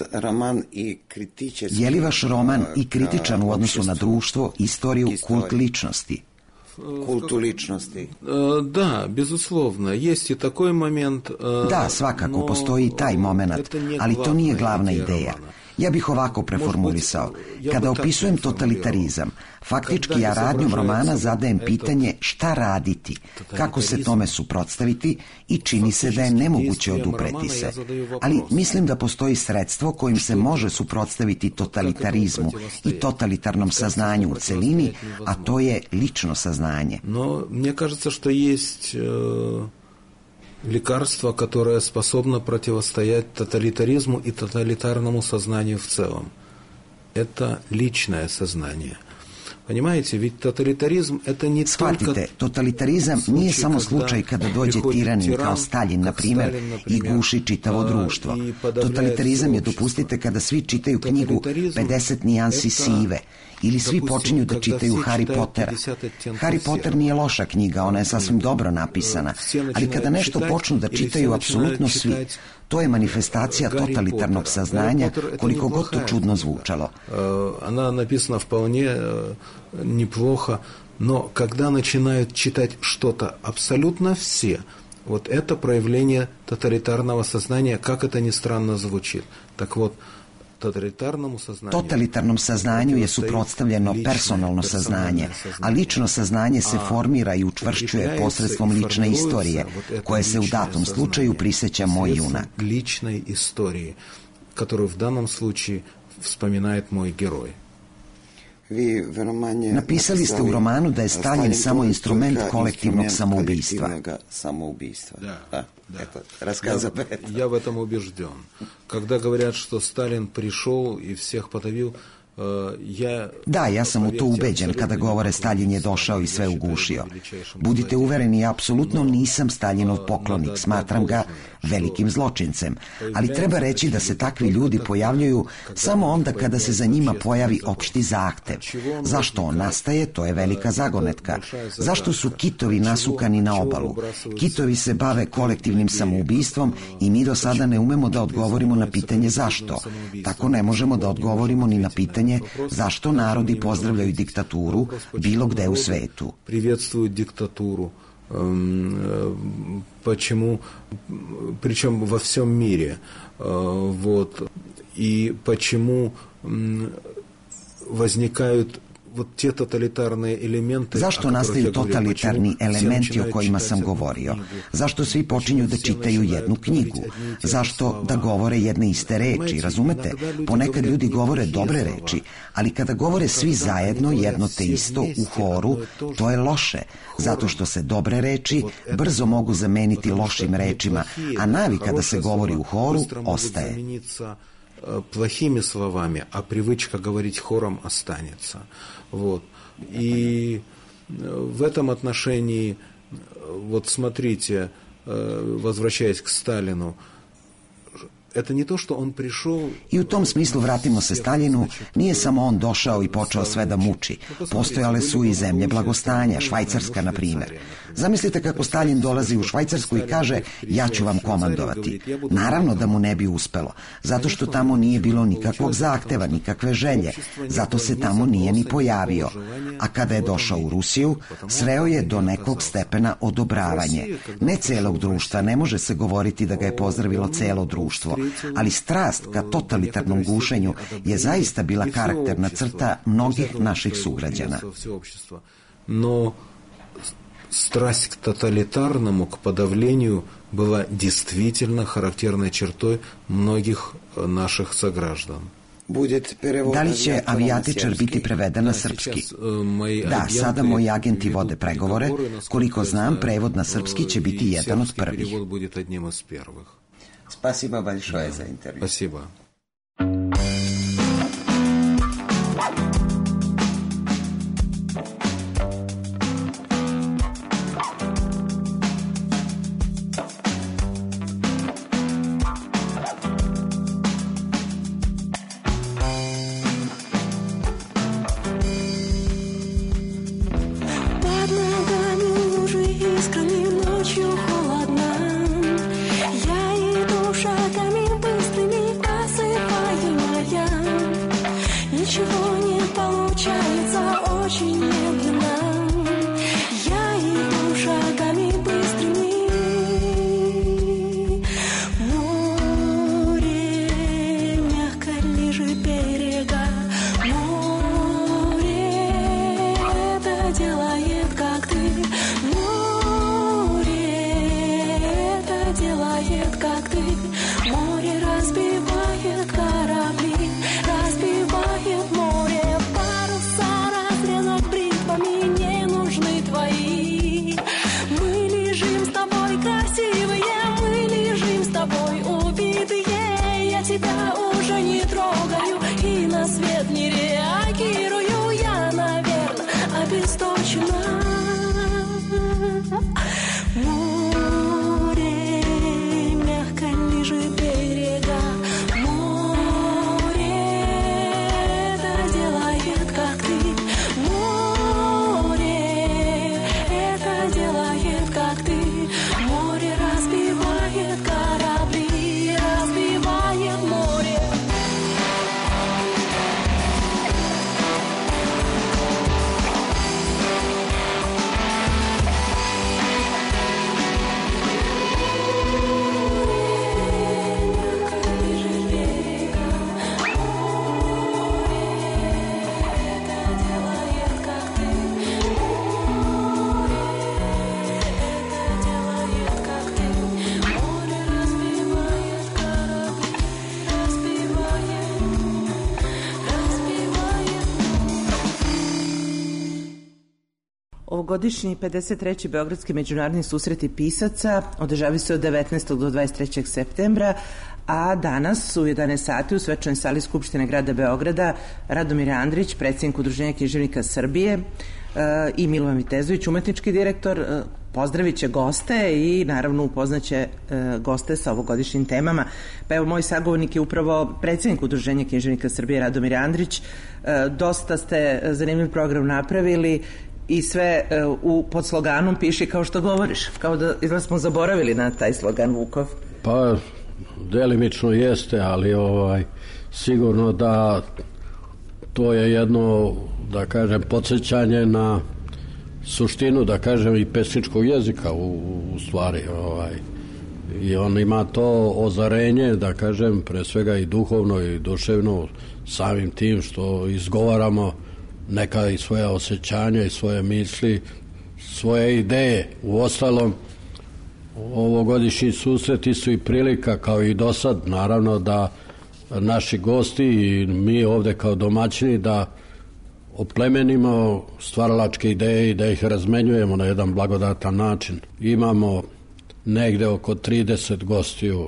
[SPEAKER 9] li vaš roman i kritičan u odnosu na društvo, istoriju, kult ličnosti?
[SPEAKER 11] Kultu ličnosti.
[SPEAKER 10] Da, bezuslovno, jest i takoj moment.
[SPEAKER 9] Da, svakako, postoji i taj moment, ali to nije glavna ideja. Ja bih ovako preformulisao. Kada opisujem totalitarizam, faktički ja radnjom romana zadajem pitanje šta raditi, kako se tome suprotstaviti i čini se da je nemoguće odupreti se. Ali mislim da postoji sredstvo kojim se može suprotstaviti totalitarizmu i totalitarnom saznanju u celini, a to je lično saznanje.
[SPEAKER 10] No, мне кажется, что есть лекарство, которое способно противостоять тоталитаризму и тоталитарному сознанию в целом. Это личное сознание. Понимаете, ведь тоталитаризм это не
[SPEAKER 9] Shvatite,
[SPEAKER 10] только...
[SPEAKER 9] totalitarizam nije samo slučaj kada dođe tiranin kao Stalin, na primjer, i guši čitavo društvo. Totalitarizam je, dopustite, kada svi čitaju knjigu pedeset nijansi sive, ili svi počinju da čitaju Harry Pottera. Harry Potter nije loša knjiga, ona je sasvim dobro napisana, ali kada nešto počnu da čitaju apsolutno svi, to je manifestacija totalitarnog saznanja, koliko god to čudno zvučalo.
[SPEAKER 10] Она написана вполне неплохо, но когда начинают читать что-то абсолютно все, вот это проявление тоталитарного сознания, как это ни странно звучит. Так вот,
[SPEAKER 9] totalitarnom saznanju je suprotstavljeno personalno saznanje, a lično saznanje se formira i učvršćuje posredstvom lične istorije, koje se u datom slučaju priseća moj junak.
[SPEAKER 10] Lične istorije, koju u danom slučaju vspomинает moj geroj.
[SPEAKER 9] Napisali ste u romanu da je Stalin samo instrument kolektivnog samoubistva.
[SPEAKER 10] Да, да. Я в этом убежден. Когда говорят, что Сталин пришел и всех подавил,
[SPEAKER 9] Da, ja sam u to ubeđen kada govore Stalin je došao i sve ugušio. Budite uvereni, ja apsolutno nisam Staljinov poklonik, smatram ga velikim zločincem, ali treba reći da se takvi ljudi pojavljuju samo onda kada se za njima pojavi opšti zahtev. Zašto on nastaje, to je velika zagonetka. Zašto su kitovi nasukani na obalu? Kitovi se bave kolektivnim samoubistvom i mi do sada ne umemo da odgovorimo na pitanje zašto. Tako ne možemo da odgovorimo ni na pitanje zašto narodi pozdravljaju diktaturu bilo gde u svetu.
[SPEAKER 10] Приветствуют диктатуру. Почему? Причем во всем мире. Вот. И почему возникают вот те тоталитарные элементы.
[SPEAKER 9] Zašto nastaju totalitarni elementi o kojima sam govorio? Zašto svi počinju da čitaju jednu knjigu? Zašto da govore jedne iste reči? Razumete? Ponekad ljudi govore dobre reči, ali kada govore svi zajedno jedno te isto u horu, to je loše, zato što se dobre reči brzo mogu zameniti lošim rečima, a navika da se govori u horu ostaje.
[SPEAKER 10] Плохими словами, а привычка говорить хором останется. Вот. И в этом отношении, вот смотрите, возвращаясь к Сталину, это не то, что он пришел...
[SPEAKER 9] I u tom smislu vratimo se Staljinu, nije samo on došao i počeo sve da muči. Postojale su i zemlje blagostanja, Švajcarska na primjer. Zamislite kako Staljin dolazi u Švajcarsku i kaže ja ću vam komandovati. Naravno da mu ne bi uspelo, zato što tamo nije bilo nikakvog zahteva, nikakve želje, zato se tamo nije ni pojavio. a kada je došao u Rusiju, sreo je do nekog stepena odobravanje. Ne celog društva, ne može se govoriti da ga je pozdravilo celo društvo, ali strast ka totalitarnom gušenju je zaista bila karakterna crta mnogih naših sugrađana.
[SPEAKER 10] No страсть к тоталитарному, к подавлению была действительно характерной чертой многих наших сограждан.
[SPEAKER 9] Da li će avijatičar biti preveden na srpski? Da, sada moji agenti vode pregovore. Koliko znam, prevod na srpski će biti jedan od prvih.
[SPEAKER 11] Спасибо большое за интервью.
[SPEAKER 10] Спасибо.
[SPEAKER 2] Ovogodišnji pedeset treći Beogradski međunarodni susreti pisaca održavaju se od devetnaestog do dvadeset trećeg septembra, a danas u jedanaest sati u svečanoj sali Skupštine grada Beograda Radomir Andrić, predsjednik Udruženja književnika Srbije, i Milovan Vitezović, umetnički direktor, pozdravit će goste i naravno upoznaće goste sa ovogodišnjim temama. Pa evo, moj sagovornik je upravo predsjednik Udruženja književnika Srbije Radomir Andrić. Dosta ste zanimljiv program napravili i sve u, pod sloganom piši kao što govoriš, kao da izgleda smo zaboravili na taj slogan, Vukov.
[SPEAKER 12] Pa delimično jeste, ali ovaj sigurno da to je jedno, da kažem, podsjećanje na suštinu, da kažem, i pesničkog jezika u, u stvari, ovaj, i on ima to ozarenje, da kažem, pre svega i duhovno i duševno, samim tim što izgovaramo neka i svoje osjećanja i svoje misli, svoje ideje. U ostalom, ovogodišnji susreti su i prilika, kao i do sad, naravno, da naši gosti i mi ovde kao domaćini da oplemenimo stvaralačke ideje i da ih razmenjujemo na jedan blagodatan način. Imamo negde oko trideset gostiju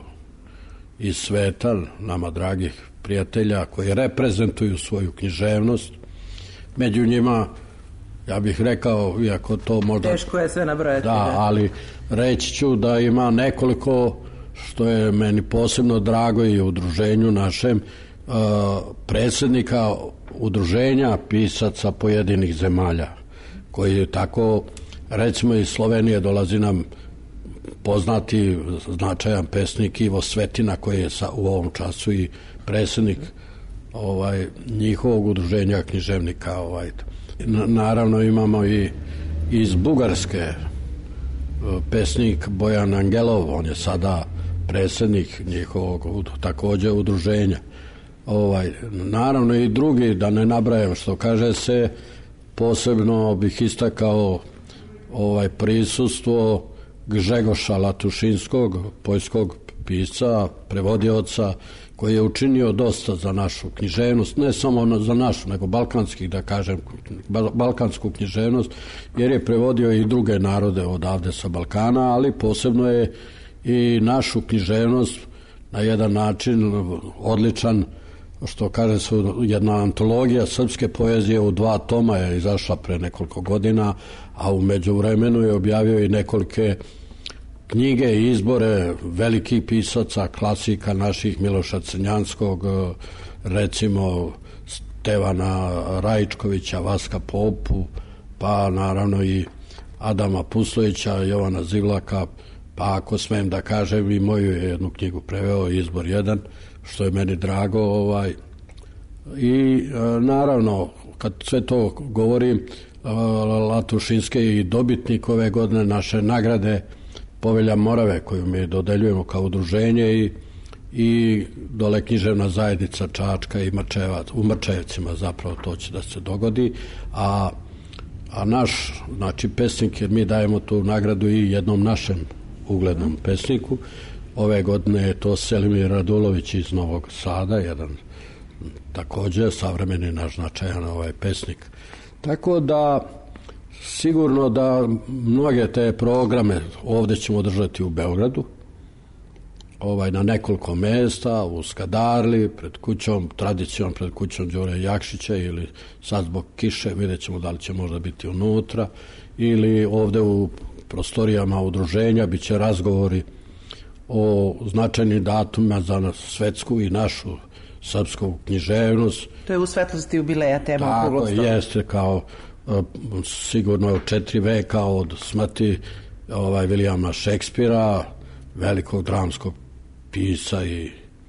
[SPEAKER 12] iz sveta, nama dragih prijatelja, koji reprezentuju svoju književnost. Među njima, ja bih rekao, iako to možda...
[SPEAKER 2] Teško je sve nabrojati.
[SPEAKER 12] Da, ali reći ću da ima nekoliko, što je meni posebno drago i u udruženju našem, uh, predsjednika udruženja pisaca pojedinih zemalja, koji je tako, recimo iz Slovenije dolazi nam poznati značajan pesnik Ivo Svetina, koji je sa, u ovom času i predsjednik ovaj, njihovog udruženja književnika. Ovaj. naravno imamo i iz Bugarske pesnik Bojan Angelov, on je sada predsjednik njihovog također udruženja. Ovaj, naravno i drugi, da ne nabrajam, što kaže se, posebno bih istakao ovaj prisustvo Gžegoša Latušinskog, poljskog pisca, prevodioca, koji je učinio dosta za našu književnost, ne samo za našu, nego balkanskih, da kažem, balkansku književnost, jer je prevodio i druge narode odavde sa Balkana, ali posebno je i našu književnost na jedan način odličan, što kaže se, jedna antologija srpske poezije u dva toma je izašla pre nekoliko godina, a u međuvremenu je objavio i nekolike knjige i izbore velikih pisaca, klasika naših, Miloša Crnjanskog, recimo Stevana Rajičkovića, Vaska Popu, pa naravno i Adama Pustovića, Jovana Zivlaka, pa ako smem da kažem i moju je jednu knjigu preveo, Izbor jedan, što je meni drago. Ovaj. I naravno, kad sve to govorim, Latušinski je i dobitnik ove godine naše nagrade Povelja Morave, koju mi dodeljujemo kao udruženje, i, i dole književna zajednica Čačka i Mrčevac, u Mrčevcima zapravo to će da se dogodi, a, a naš, znači pesnik, jer mi dajemo tu nagradu i jednom našem uglednom pesniku, ove godine je to Selimir Radulović iz Novog Sada, jedan također savremeni naš značajan ovaj pesnik. Tako da sigurno da mnoge te programe ovdje ćemo održati u Beogradu, ovaj, na nekoliko mjesta, u Skadarli, pred kućom, tradicijom pred kućom Đure Jakšića, ili sad zbog kiše, vidjet ćemo da li će možda biti unutra, ili ovdje u prostorijama udruženja bit će razgovori o značajnim datumima za svetsku i našu srpsku književnost.
[SPEAKER 5] To je u svetlosti jubileja tema.
[SPEAKER 12] Tako jeste, kao sigurno četiri veka od smrti ovaj Vilijama Šekspira, velikog dramskog pisa i,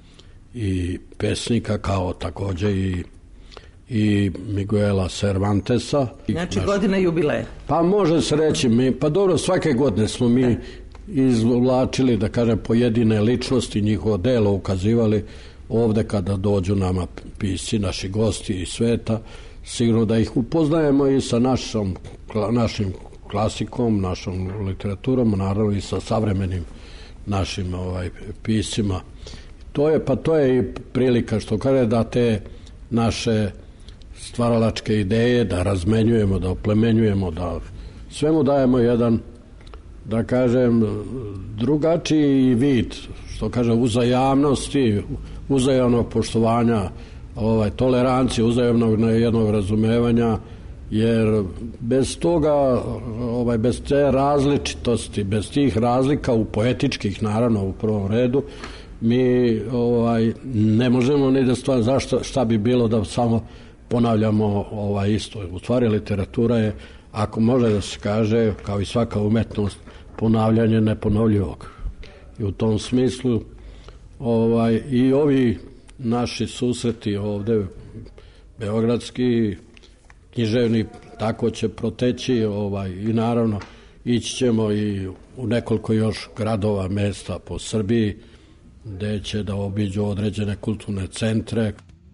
[SPEAKER 12] i pesnika, kao također i, i Miguela Cervantesa.
[SPEAKER 5] Znači godina jubileja.
[SPEAKER 12] Pa može se reći, mi, pa dobro, svake godine smo mi izvlačili, da kažem, pojedine ličnosti, njihovo delo ukazivali ovde kada dođu nama pisci, naši gosti iz sveta, sigurno da ih upoznajemo i sa našom, našim klasikom, našom literaturom, naravno i sa savremenim našim ovaj, piscima. To je, pa to je i prilika, što kaže, da te naše stvaralačke ideje da razmenjujemo, da oplemenjujemo, da svemu dajemo jedan, da kažem, drugačiji vid, što kaže, uzajamnosti, uzajamnog poštovanja, ovaj, tolerancije, uzajamnog jednog razumevanja, jer bez toga, ovaj, bez te različitosti, bez tih razlika u poetičkih, naravno, u prvom redu, mi ovaj, ne možemo ni da stvar, zašto, šta bi bilo da samo ponavljamo ovaj, isto. U stvari literatura je, ako može da se kaže, kao i svaka umetnost, ponavljanje neponovljivog. I u tom smislu ovaj, i ovi naši susreti ovde beogradski, književni, tako će proteći, ovaj, i naravno ići ćemo i u nekoliko još gradova, mesta po Srbiji, gde će da obiđu određene kulturne centre.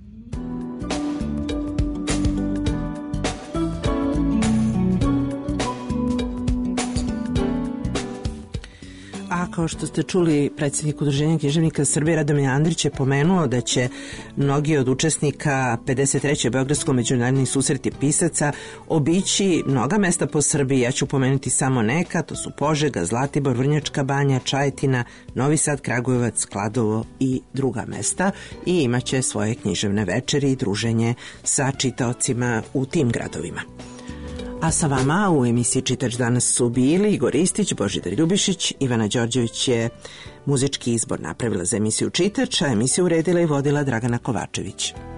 [SPEAKER 2] Kao što ste čuli, predsjednik Udruženja književnika Srbije Radomir Andrić je pomenuo da će mnogi od učesnika pedeset treće Beogradskog međunarodnih susreti pisaca obići mnoga mesta po Srbiji. Ja ću pomenuti samo neka, to su Požega, Zlatibor, Vrnjačka Banja, Čajetina, Novi Sad, Kragujevac, Kladovo i druga mesta, i imaće svoje književne večeri i druženje sa čitaocima u tim gradovima. A sa vama u emisiji Čitač danas su bili Igor Istić, Božidar Ljubišić, Ivana Đorđević je muzički izbor napravila za emisiju Čitač, a emisiju uredila i vodila Dragana Kovačević.